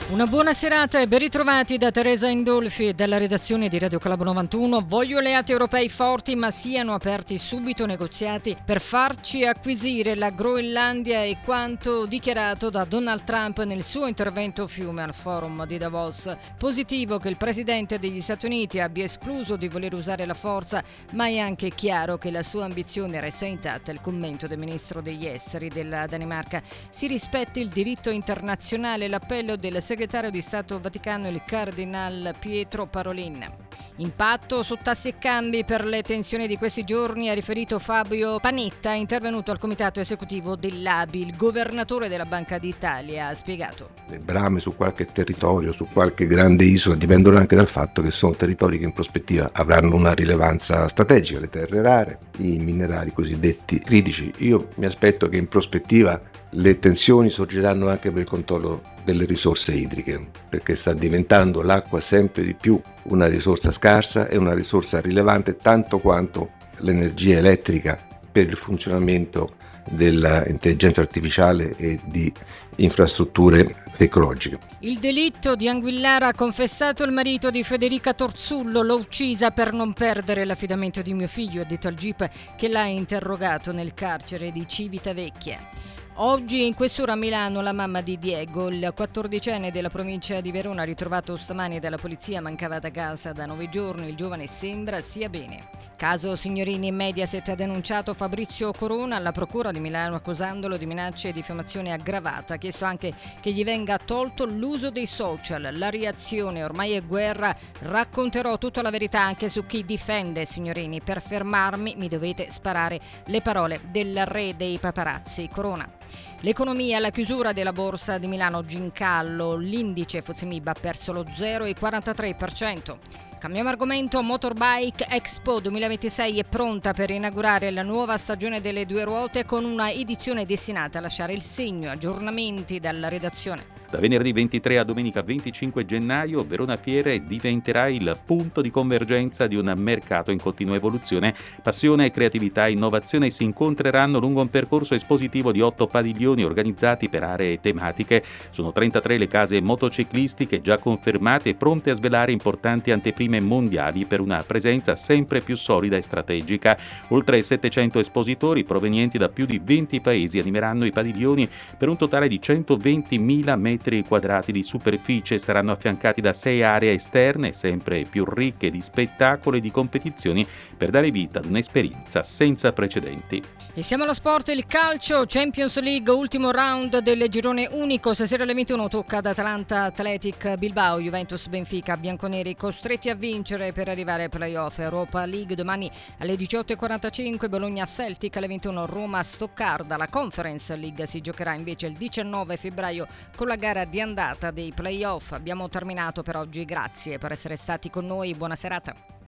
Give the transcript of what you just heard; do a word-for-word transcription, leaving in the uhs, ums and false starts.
Una buona serata e ben ritrovati da Teresa Indolfi e dalla redazione di Radio Calabro novantuno. Voglio alleati europei forti, ma siano aperti subito negoziati per farci acquisire la Groenlandia, e quanto dichiarato da Donald Trump nel suo intervento fiume al forum di Davos. Positivo che il presidente degli Stati Uniti abbia escluso di voler usare la forza, ma è anche chiaro che la sua ambizione resta intatta. Il commento del ministro degli esteri della Danimarca: si rispetti il diritto internazionale, l'appello del segretario di Stato Vaticano, il Cardinal Pietro Parolin. Impatto su tassi e cambi per le tensioni di questi giorni, ha riferito Fabio Panetta, intervenuto al comitato esecutivo dell'A B I. Il governatore della Banca d'Italia ha spiegato: le brame su qualche territorio, su qualche grande isola, dipendono anche dal fatto che sono territori che in prospettiva avranno una rilevanza strategica, le terre rare, i minerali cosiddetti critici. Io mi aspetto che in prospettiva le tensioni sorgeranno anche per il controllo delle risorse idriche, perché sta diventando l'acqua sempre di più una risorsa scarsa e una risorsa rilevante tanto quanto l'energia elettrica per il funzionamento dell'intelligenza artificiale e di infrastrutture tecnologiche. Il delitto di Anguillara ha confessato il marito di Federica Torzullo. L'ho uccisa per non perdere l'affidamento di mio figlio, ha detto al G I P che l'ha interrogato nel carcere di Civitavecchia. Oggi in questura a Milano la mamma di Diego, il quattordicenne della provincia di Verona, ritrovato stamani dalla polizia, mancava da casa da nove giorni. Il giovane sembra stia bene. Caso Signorini, Mediaset ha denunciato Fabrizio Corona alla procura di Milano accusandolo di minacce e diffamazione aggravata. Ha chiesto anche che gli venga tolto l'uso dei social. La reazione: ormai è guerra, racconterò tutta la verità anche su chi difende Signorini. Per fermarmi mi dovete sparare. Le parole del re dei paparazzi, Corona. L'economia: la chiusura della borsa di Milano oggi in callo, l'indice F T S E M I B ha perso lo zero virgola quarantatré per cento. Cambiamo argomento. Motorbike Expo duemilaventisei è pronta per inaugurare la nuova stagione delle due ruote con una edizione destinata a lasciare il segno. Aggiornamenti dalla redazione. Da venerdì ventitré a domenica venticinque gennaio, Verona Fiere diventerà il punto di convergenza di un mercato in continua evoluzione. Passione, creatività e innovazione si incontreranno lungo un percorso espositivo di otto padiglioni organizzati per aree tematiche. Sono trentatré le case motociclistiche già confermate e pronte a svelare importanti anteprime mondiali per una presenza sempre più solida e strategica. Oltre settecento espositori provenienti da più di venti paesi animeranno i padiglioni per un totale di centoventimila metri quadrati di superficie. Saranno affiancati da sei aree esterne sempre più ricche di spettacolo e di competizioni per dare vita ad un'esperienza senza precedenti. E siamo allo sport. Il calcio, Champions League, ultimo round del girone unico. Stasera alle ventuno tocca ad Atalanta Athletic Bilbao, Juventus Benfica. Bianconeri costretti a vincere per arrivare ai playoff. Europa League domani alle diciotto e quarantacinque, Bologna Celtic alle ventuno, Roma Stoccarda. La Conference League si giocherà invece il diciannove febbraio con la gara di andata dei playoff. Abbiamo terminato per oggi, grazie per essere stati con noi, buona serata.